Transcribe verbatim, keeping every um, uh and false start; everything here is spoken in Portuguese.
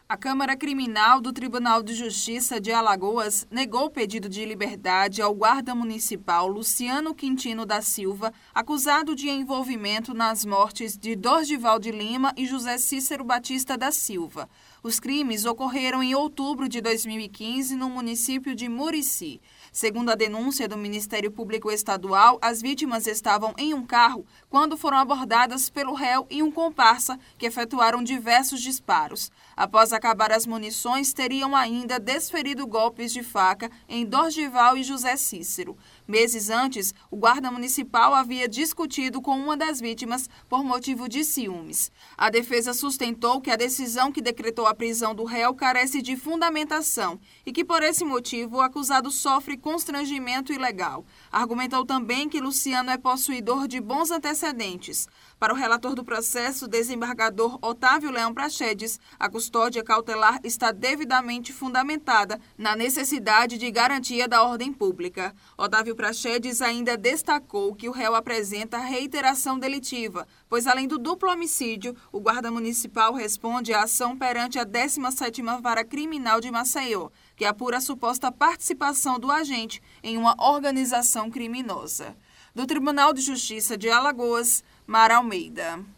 A Câmara Criminal do Tribunal de Justiça de Alagoas negou o pedido de liberdade ao guarda municipal Luciano Quintino da Silva, acusado de envolvimento nas mortes de Dorgival de Lima e José Cícero Batista da Silva. Os crimes ocorreram em outubro de dois mil e quinze no município de Murici. Segundo a denúncia do Ministério Público Estadual, as vítimas estavam em um carro quando foram abordadas pelo réu e um comparsa que efetuaram diversos disparos. Após acabar as munições, teriam ainda desferido golpes de faca em Dorgival e José Cícero. Meses antes, o guarda municipal havia discutido com uma das vítimas por motivo de ciúmes. A defesa sustentou que a decisão que decretou a prisão do réu carece de fundamentação e que, por esse motivo, o acusado sofre constrangimento ilegal. Argumentou também que Luciano é possuidor de bons antecedentes. Para o relator do processo, desembargador Otávio Leão Prachedes, a custódia cautelar está devidamente fundamentada na necessidade de garantia da ordem pública. Otávio Prachedes ainda destacou que o réu apresenta reiteração delitiva, pois além do duplo homicídio, o guarda municipal responde à ação perante a décima sétima Vara Criminal de Maceió, que apura a suposta participação do agente em uma organização criminosa. Do Tribunal de Justiça de Alagoas, Mara Almeida.